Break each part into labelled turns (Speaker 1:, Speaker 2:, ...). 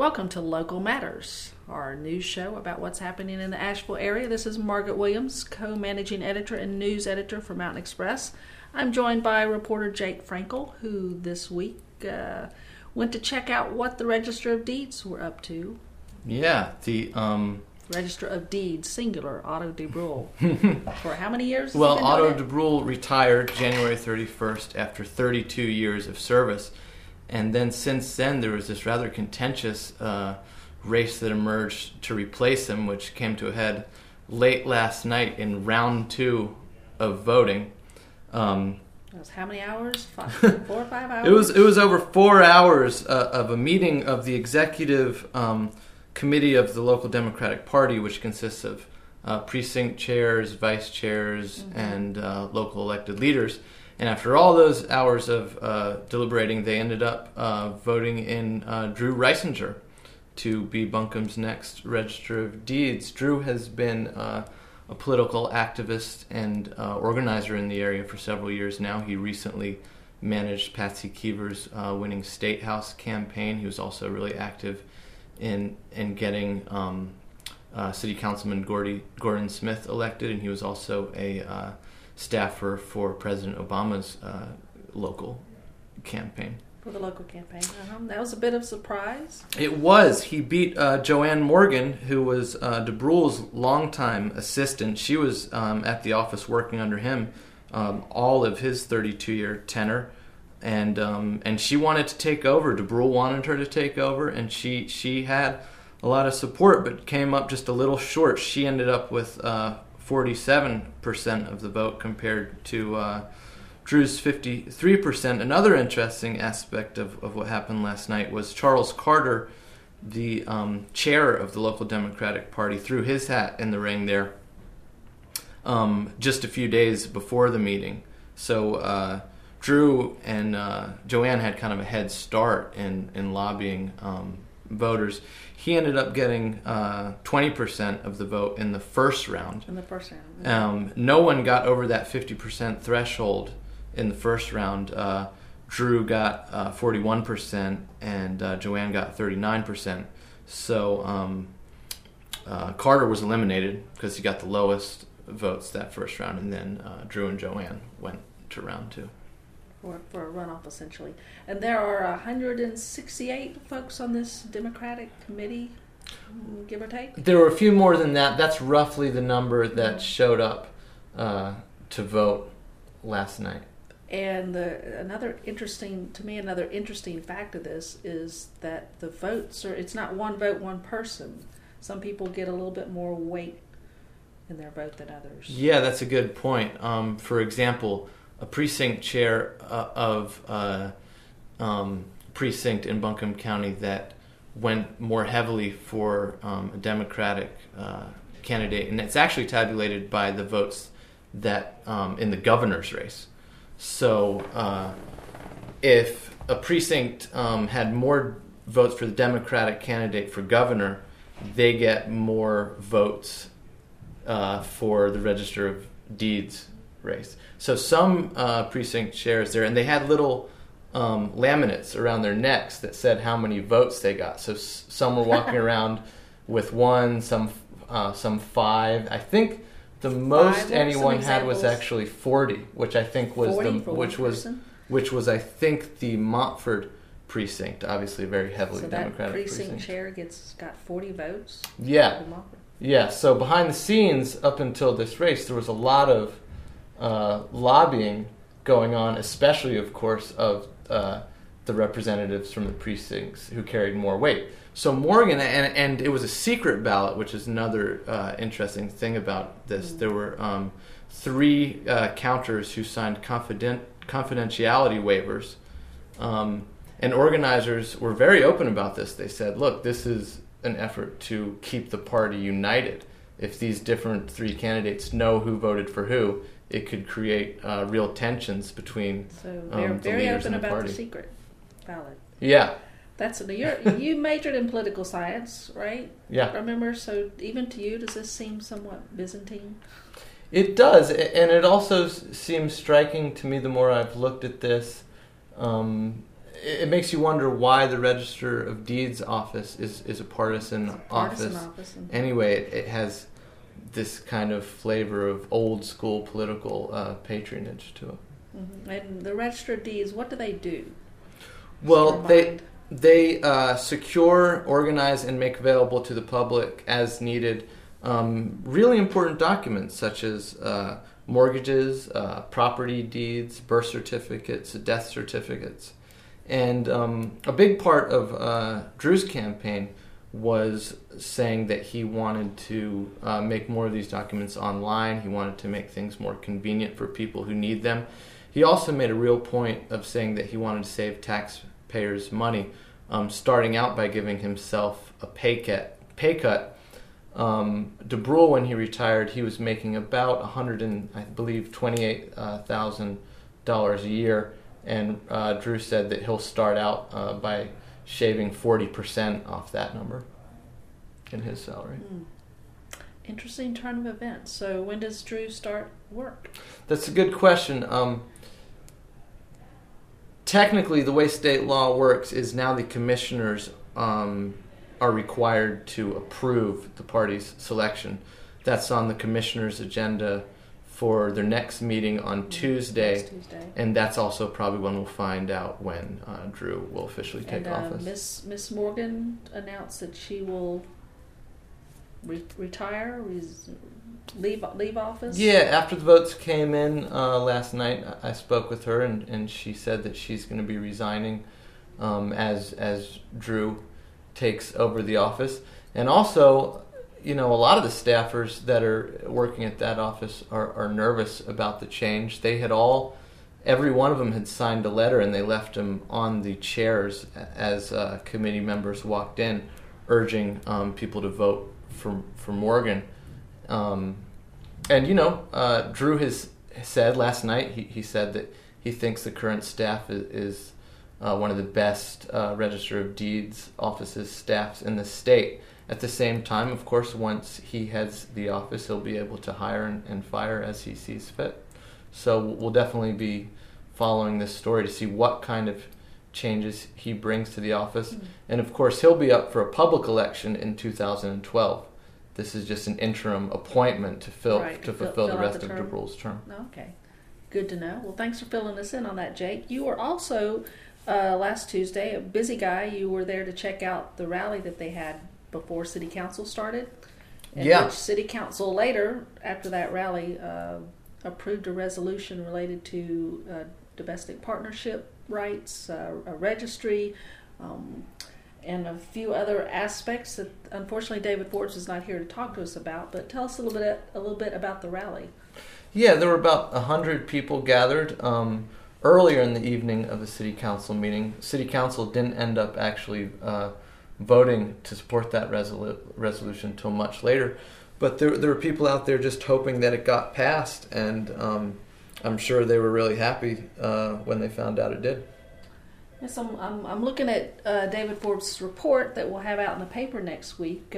Speaker 1: Welcome to Local Matters, our news show about what's happening in the Asheville area. This is Margaret Williams, co-managing editor and news editor for Mountain Express. I'm joined by reporter Jake Frankel, who this week went to check out what the Register of Deeds were up to.
Speaker 2: Yeah, the
Speaker 1: Register of Deeds, singular, Otto DeBrule. For how many years?
Speaker 2: Well, Otto DeBrule retired January 31st after 32 years of service. And then since then, there was this rather contentious race that emerged to replace him, which came to a head late last night in round 2 of voting.
Speaker 1: That was how many hours? 4 or 5 hours?
Speaker 2: It was over 4 hours of a meeting of the executive committee of the local Democratic Party, which consists of precinct chairs, vice chairs, and local elected leaders. And after all those hours of deliberating, they ended up voting in Drew Reisinger to be Buncombe's next Register of Deeds. Drew has been a political activist and organizer in the area for several years now. He recently managed Patsy Keever's winning State House campaign. He was also really active in getting City Councilman Gordon Smith elected, and he was also a staffer for President Obama's local campaign.
Speaker 1: For the local campaign. That was a bit of a surprise.
Speaker 2: It was. He beat Joanne Morgan, who was DeBrule's longtime assistant. She was at the office working under him all of his 32-year tenure. And she wanted to take over. DeBrule wanted her to take over, and she had a lot of support, but came up just a little short. She ended up with 47% of the vote compared to Drew's 53%. Another interesting aspect of what happened last night was Charles Carter, the chair of the local Democratic Party, threw his hat in the ring there just a few days before the meeting. So Drew and Joanne had kind of a head start in lobbying voters. He ended up getting 20% of the vote in the first round. No one got over that 50% threshold in the first round. Drew got 41% and Joanne got 39%. So Carter was eliminated because he got the lowest votes that first round, and then Drew and Joanne went to round 2.
Speaker 1: For a runoff, essentially. And there are 168 folks on this Democratic committee, give or take?
Speaker 2: There were a few more than that. That's roughly the number that showed up to vote last night.
Speaker 1: And another interesting fact of this is that the votes it's not one vote, one person. Some people get a little bit more weight in their vote than others.
Speaker 2: Yeah, that's a good point. For example, a precinct chair of precinct in Buncombe County that went more heavily for a Democratic candidate, and it's actually tabulated by the votes that in the governor's race. So if a precinct had more votes for the Democratic candidate for governor, they get more votes for the Register of Deeds race. So some precinct chairs there, and they had little laminates around their necks that said how many votes they got. So some were walking around with 1, some 5. I think the most anyone had was actually 40, which I think was which was I think the Montford precinct, obviously a very heavily Democratic precinct.
Speaker 1: So that precinct chair got 40 votes?
Speaker 2: Yeah. Yeah, so behind the scenes, up until this race, there was a lot of lobbying going on, especially, of course, of the representatives from the precincts who carried more weight. So Morgan, and it was a secret ballot, which is another interesting thing about this. There were 3 counters who signed confidentiality waivers, and organizers were very open about this. They said, look, this is an effort to keep the party united. If these different 3 candidates know who voted for who, it could create real tensions between
Speaker 1: so they're very
Speaker 2: the leaders
Speaker 1: open
Speaker 2: in the
Speaker 1: about
Speaker 2: party.
Speaker 1: the secret ballot.
Speaker 2: Yeah.
Speaker 1: You majored in political science, right?
Speaker 2: Yeah.
Speaker 1: Remember, so even to you, does this seem somewhat Byzantine?
Speaker 2: It does, and it also seems striking to me the more I've looked at this. it makes you wonder why the Register of Deeds office is a partisan office. Anyway, it has this kind of flavor of old school political patronage to it.
Speaker 1: Mm-hmm. And the Register of Deeds, what do they do?
Speaker 2: Well, they secure, organize, and make available to the public as needed really important documents such as mortgages, property deeds, birth certificates, death certificates. And a big part of Drew's campaign was saying that he wanted to make more of these documents online. He wanted to make things more convenient for people who need them. He also made a real point of saying that he wanted to save taxpayers money, starting out by giving himself a pay cut. DeBrule, when he retired, he was making about $28,000 a year, and Drew said that he'll start out by shaving 40% off that number in his salary.
Speaker 1: Interesting turn of events. So when does Drew start work?
Speaker 2: That's a good question. Technically, the way state law works is now the commissioners are required to approve the party's selection. That's on the commissioners' agenda for their next meeting on Tuesday. And that's also probably when we'll find out when Drew will officially take office.
Speaker 1: Miss Morgan announced that she will retire, leave office.
Speaker 2: Yeah, after the votes came in last night, I spoke with her, and she said that she's going to be resigning as Drew takes over the office. And also, a lot of the staffers that are working at that office are nervous about the change. They had every one of them had signed a letter, and they left them on the chairs as committee members walked in, urging people to vote for Morgan. And Drew has said last night, he said that he thinks the current staff is one of the best Register of Deeds offices staffs in the state. At the same time, of course, once he heads the office, he'll be able to hire and fire as he sees fit. So we'll definitely be following this story to see what kind of changes he brings to the office. Mm-hmm. And of course, he'll be up for a public election in 2012. This is just an interim appointment to fulfill the rest of DeBrule's term.
Speaker 1: Okay, good to know. Well, thanks for filling us in on that, Jake. You were also last Tuesday a busy guy. You were there to check out the rally that they had before City Council started. Which City Council later, after that rally, approved a resolution related to domestic partnership rights, a registry, and a few other aspects that unfortunately David Forbes is not here to talk to us about. But tell us a little bit about the rally.
Speaker 2: Yeah, there were about 100 people gathered earlier in the evening of the City Council meeting. City Council didn't end up actually voting to support that resolution until much later. But there were people out there just hoping that it got passed, and I'm sure they were really happy when they found out it did.
Speaker 1: Yes, I'm looking at David Forbes' report that we'll have out in the paper next week.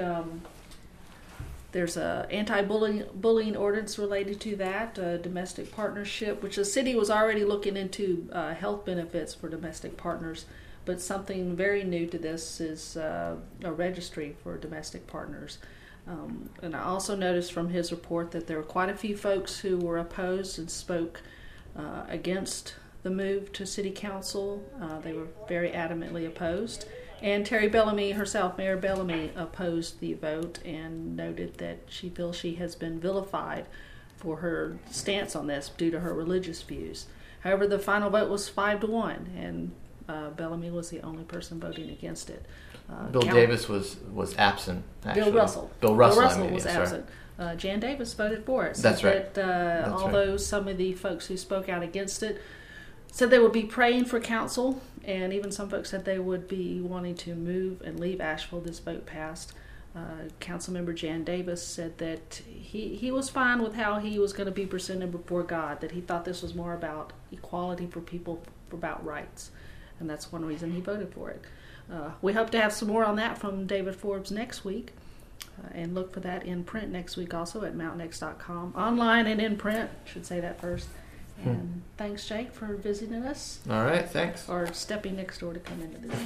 Speaker 1: There's a anti-bullying ordinance related to that, domestic partnership, which the city was already looking into health benefits for domestic partners. But something very new to this is a registry for domestic partners. And I also noticed from his report that there were quite a few folks who were opposed and spoke against the move to City Council. They were very adamantly opposed. And Terry Bellamy herself, Mayor Bellamy, opposed the vote and noted that she feels she has been vilified for her stance on this due to her religious views. However, the final vote was 5-1, and Bellamy was the only person voting against it.
Speaker 2: Bill Davis was absent, actually.
Speaker 1: Bill Russell was absent. Jan Davis voted for it.
Speaker 2: That's right.
Speaker 1: Although some of the folks who spoke out against it said they would be praying for council, and even some folks said they would be wanting to move and leave Asheville. This vote passed. Councilmember Jan Davis said that he was fine with how he was going to be presented before God, that he thought this was more about equality for people, about rights. And that's one reason he voted for it. We hope to have some more on that from David Forbes next week. And look for that in print next week also at mountainx.com. Online and in print, should say that first. And thanks, Jake, for visiting us.
Speaker 2: All right, thanks.
Speaker 1: Or stepping next door to come into this.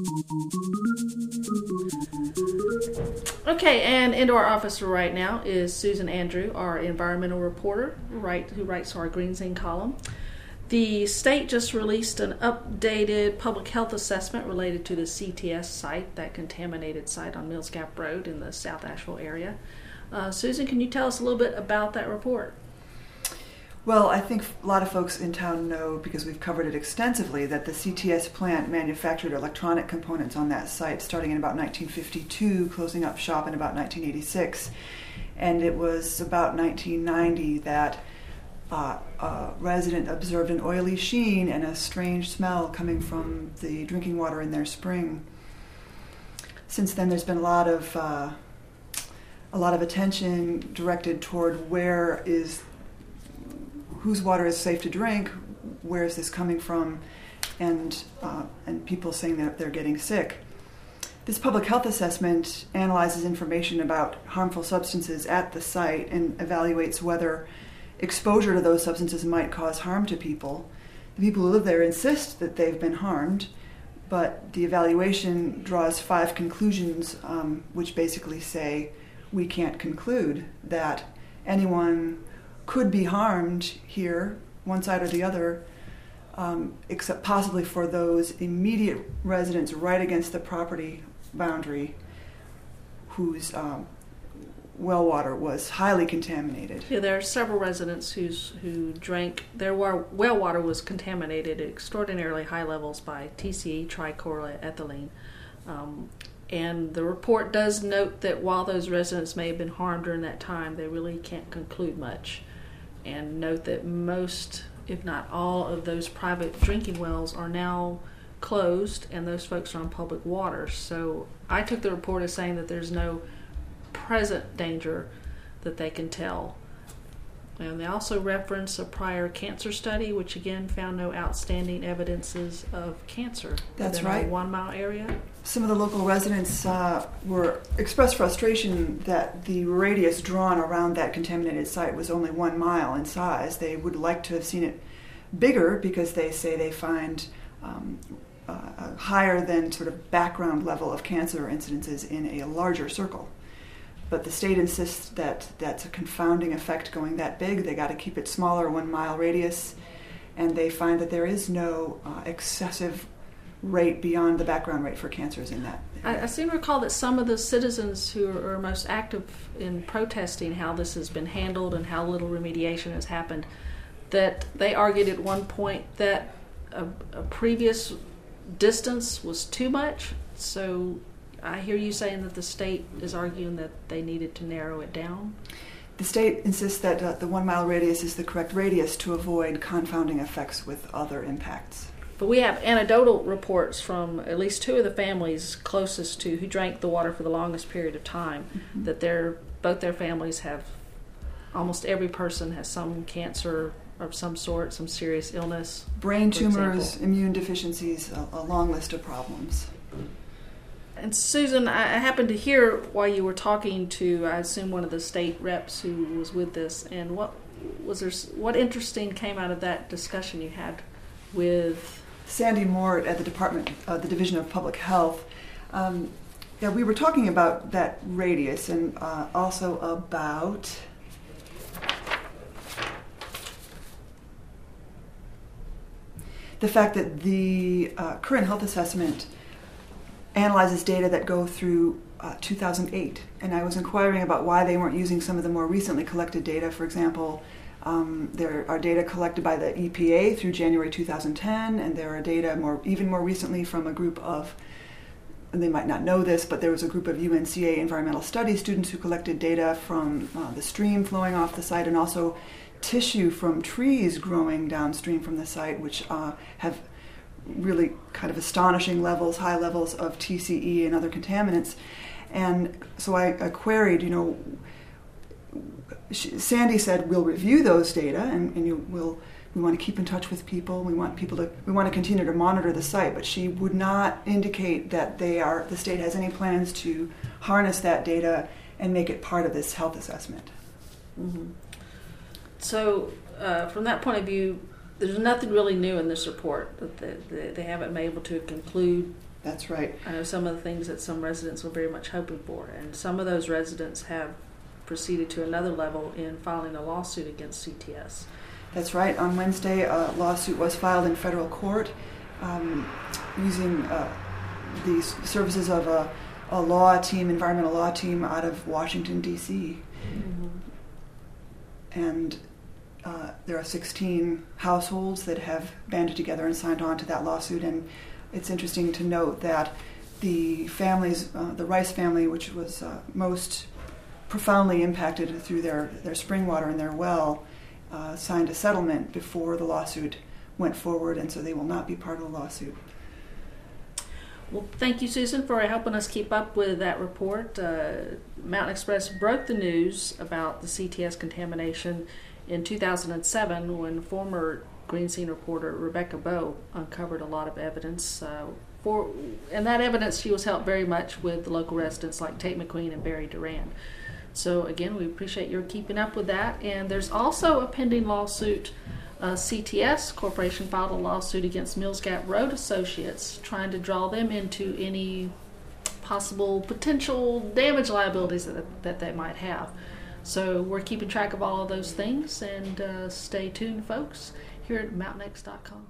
Speaker 1: Okay, and into our office right now is Susan Andrew, our environmental reporter, who writes our Green Zine column. The state just released an updated public health assessment related to the CTS site, that contaminated site on Mills Gap Road in the South Asheville area. Susan, can you tell us a little bit about that report?
Speaker 3: Well, I think a lot of folks in town know, because we've covered it extensively, that the CTS plant manufactured electronic components on that site starting in about 1952, closing up shop in about 1986. And it was about 1990 that a resident observed an oily sheen and a strange smell coming from the drinking water in their spring. Since then, there's been a lot of attention directed toward whose water is safe to drink, where is this coming from, and people saying that they're getting sick. This public health assessment analyzes information about harmful substances at the site and evaluates whether exposure to those substances might cause harm to people. The people who live there insist that they've been harmed, but the evaluation draws 5 conclusions, which basically say we can't conclude that anyone could be harmed here, one side or the other, except possibly for those immediate residents right against the property boundary whose well water was highly contaminated.
Speaker 1: Yeah, there are several residents who drank, their well water was contaminated at extraordinarily high levels by TCE, trichloroethylene. And the report does note that while those residents may have been harmed during that time, they really can't conclude much. And note that most, if not all, of those private drinking wells are now closed, and those folks are on public water. So I took the report as saying that there's no present danger that they can tell. And they also reference a prior cancer study, which again found no outstanding evidences of cancer.
Speaker 3: That's right.
Speaker 1: In a 1 mile area.
Speaker 3: Some of the local residents expressed frustration that the radius drawn around that contaminated site was only 1 mile in size. They would like to have seen it bigger, because they say they find a higher than sort of background level of cancer incidences in a larger circle. But the state insists that that's a confounding effect going that big. They got to keep it smaller, 1 mile radius, and they find that there is no excessive rate beyond the background rate for cancers in that.
Speaker 1: I seem to recall that some of the citizens who are most active in protesting how this has been handled and how little remediation has happened, that they argued at one point that a previous distance was too much. So I hear you saying that the state is arguing that they needed to narrow it down.
Speaker 3: The state insists that the 1 mile radius is the correct radius to avoid confounding effects with other impacts.
Speaker 1: But we have anecdotal reports from at least 2 of the families closest to who drank the water for the longest period of time, that both their families have, almost every person has some cancer of some sort, some serious illness.
Speaker 3: Brain tumors, immune deficiencies, a long list of problems.
Speaker 1: And Susan, I happened to hear while you were talking to, I assume, one of the state reps who was with this, and what interesting came out of that discussion you had with
Speaker 3: Sandy Mort at the Division of Public Health. We were talking about that radius, and also about the fact that the current health assessment analyzes data that go through 2008. And I was inquiring about why they weren't using some of the more recently collected data. For example, there are data collected by the EPA through January 2010, and there are data even more recently from a group of, and they might not know this, but there was a group of UNCA environmental studies students who collected data from the stream flowing off the site, and also tissue from trees growing downstream from the site, which have really kind of astonishing levels, high levels of TCE and other contaminants. And so I queried, Sandy said, we'll review those data, and we want to keep in touch with people. We want to continue to monitor the site, but she would not indicate that the state has any plans to harness that data and make it part of this health assessment.
Speaker 1: Mm-hmm. So, from that point of view, there's nothing really new in this report that they haven't been able to conclude.
Speaker 3: That's right.
Speaker 1: I know some of the things that some residents were very much hoping for, and some of those residents have proceeded to another level in filing a lawsuit against CTS.
Speaker 3: That's right. On Wednesday, a lawsuit was filed in federal court using the services of a law team, environmental law team out of Washington, D.C.
Speaker 1: Mm-hmm.
Speaker 3: And there are 16 households that have banded together and signed on to that lawsuit. And it's interesting to note that the families, the Rice family, which was most profoundly impacted through their spring water and their well, signed a settlement before the lawsuit went forward, and so they will not be part of the lawsuit.
Speaker 1: Well, thank you, Susan, for helping us keep up with that report. Mountain Express broke the news about the CTS contamination in 2007 when former Green Scene reporter Rebecca Bowe uncovered a lot of evidence. And that evidence, she was helped very much with the local residents like Tate McQueen and Barry Duran. So again, we appreciate your keeping up with that. And there's also a pending lawsuit. CTS Corporation filed a lawsuit against Mills Gap Road Associates, trying to draw them into any possible potential damage liabilities that they might have. So we're keeping track of all of those things, and stay tuned, folks, here at mountainx.com.